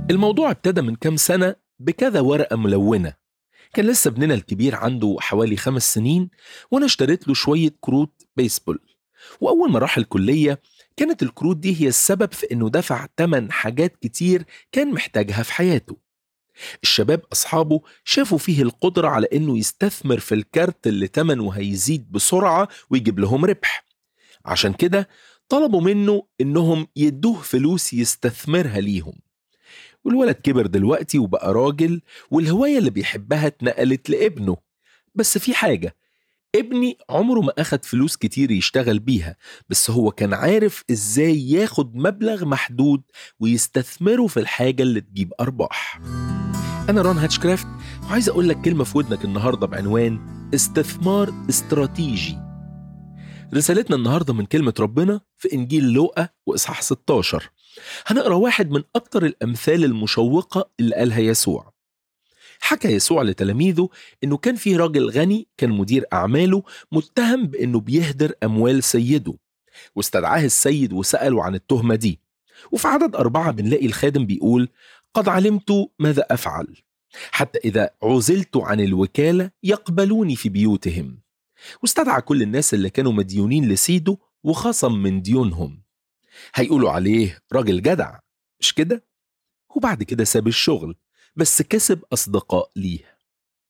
الموضوع ابتدى من كام سنة بكذا ورقة ملونة. كان لسه ابننا الكبير عنده حوالي 5 سنين، وأنا اشتريت له شوية كروت بيسبول. وأول ما راح الكلية كانت الكروت دي هي السبب في إنه دفع تمن حاجات كتير كان محتاجها في حياته. الشباب أصحابه شافوا فيه القدرة على إنه يستثمر في الكارت اللي تمنه هيزيد بسرعة ويجيب لهم ربح. عشان كده طلبوا منه إنهم يدوه فلوس يستثمرها ليهم. والولد كبر دلوقتي وبقى راجل، والهواية اللي بيحبها اتنقلت لابنه. بس في حاجة، ابني عمره ما أخد فلوس كتير يشتغل بيها، بس هو كان عارف إزاي ياخد مبلغ محدود ويستثمره في الحاجة اللي تجيب أرباح. أنا رون هاتشكرافت، وعايز أقول لك كلمة في ودنك النهاردة بعنوان استثمار استراتيجي. رسالتنا النهاردة من كلمة ربنا في إنجيل لوقا وإصحاح 16. هنقرأ واحد من أكتر الأمثال المشوقة اللي قالها يسوع. حكى يسوع لتلاميذه إنه كان فيه راجل غني كان مدير أعماله متهم بإنه بيهدر أموال سيده، واستدعاه السيد وسأله عن التهمة دي. وفي عدد 4 بنلاقي الخادم بيقول: قد علمت ماذا أفعل، حتى إذا عزلت عن الوكالة يقبلوني في بيوتهم. واستدعى كل الناس اللي كانوا مديونين لسيده وخصم من ديونهم. هيقولوا عليه راجل جدع، مش كده؟ وبعد كده ساب الشغل، بس كسب أصدقاء ليه.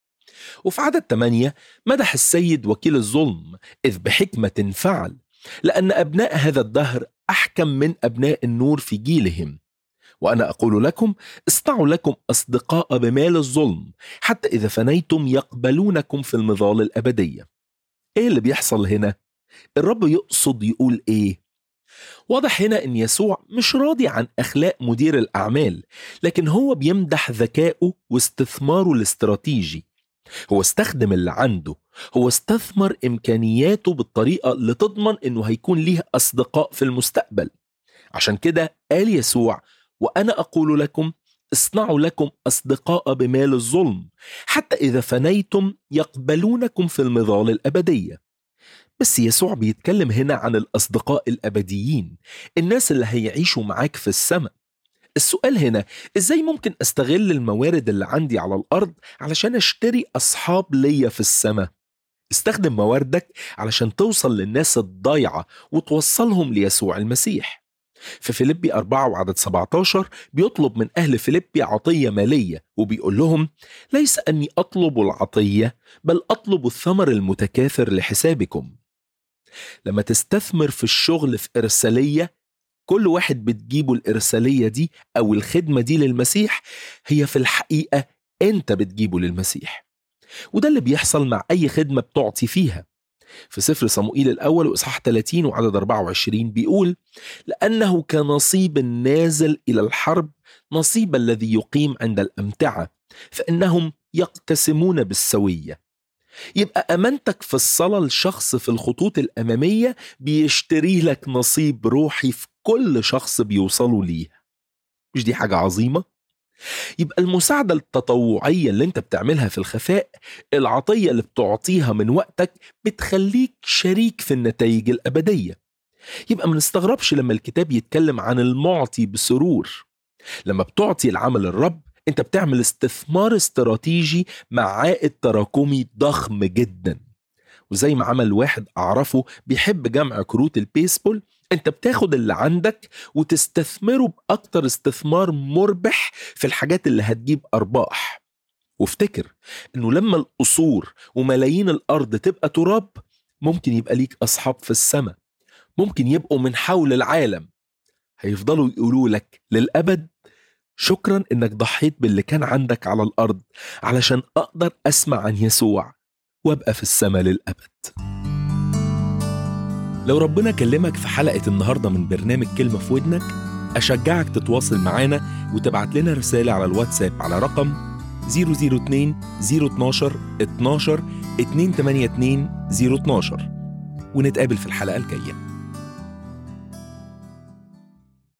وفي عدد 8 مدح السيد وكيل الظلم، إذ بحكمة فعل، لأن أبناء هذا الدهر أحكم من أبناء النور في جيلهم. وأنا أقول لكم: اصنعوا لكم أصدقاء بمال الظلم، حتى إذا فنيتم يقبلونكم في المظال الأبدية. إيه اللي بيحصل هنا؟ الرب يقصد يقول إيه؟ واضح هنا إن يسوع مش راضي عن أخلاق مدير الأعمال، لكن هو بيمدح ذكائه واستثماره الاستراتيجي. هو استخدم اللي عنده، هو استثمر إمكانياته بالطريقة اللي تضمن إنه هيكون ليه أصدقاء في المستقبل. عشان كده قال يسوع: وأنا أقول لكم اصنعوا لكم أصدقاء بمال الظلم، حتى إذا فنيتم يقبلونكم في المظال الأبدية. بس يسوع بيتكلم هنا عن الأصدقاء الأبديين، الناس اللي هيعيشوا معاك في السماء. السؤال هنا: إزاي ممكن أستغل الموارد اللي عندي على الأرض علشان أشتري أصحاب ليا في السماء؟ استخدم مواردك علشان توصل للناس الضايعة وتوصلهم ليسوع المسيح. في فيليبي 4 وعدد 17 بيطلب من أهل فيليبي عطية مالية، وبيقول لهم: ليس أني أطلب العطية، بل أطلب الثمر المتكاثر لحسابكم. لما تستثمر في الشغل في إرسالية، كل واحد بتجيبه الإرسالية دي أو الخدمة دي للمسيح، هي في الحقيقة أنت بتجيبه للمسيح. وده اللي بيحصل مع أي خدمة بتعطي فيها. في سفر صموئيل الأول وإصحاح 30 وعدد 24 بيقول: لأنه كنصيب نازل إلى الحرب، نصيب الذي يقيم عند الأمتعة، فإنهم يقتسمون بالسوية. يبقى أمانتك في الصلاة لشخص في الخطوط الأمامية بيشتري لك نصيب روحي في كل شخص بيوصلوا ليه. مش دي حاجة عظيمة؟ يبقى المساعدة التطوعية اللي انت بتعملها في الخفاء، العطية اللي بتعطيها من وقتك، بتخليك شريك في النتائج الأبدية. يبقى ما نستغربش لما الكتاب يتكلم عن المعطي بسرور. لما بتعطي العمل الرب، انت بتعمل استثمار استراتيجي مع عائد تراكمي ضخم جدا. وزي ما عمل واحد أعرفه بيحب جمع كروت البيسبول، انت بتاخد اللي عندك وتستثمره بأكتر استثمار مربح في الحاجات اللي هتجيب أرباح. وافتكر انه لما القصور وملايين الأرض تبقى تراب، ممكن يبقى ليك أصحاب في السماء، ممكن يبقوا من حول العالم، هيفضلوا يقولوا لك للأبد: شكرا انك ضحيت باللي كان عندك على الأرض علشان أقدر أسمع عن يسوع وابقى في السماء للأبد. لو ربنا كلمك في حلقة النهاردة من برنامج كلمة في ودنك، أشجعك تتواصل معانا وتبعت لنا رسالة على الواتساب على رقم 002 012 12 282 012، ونتقابل في الحلقة الجاية.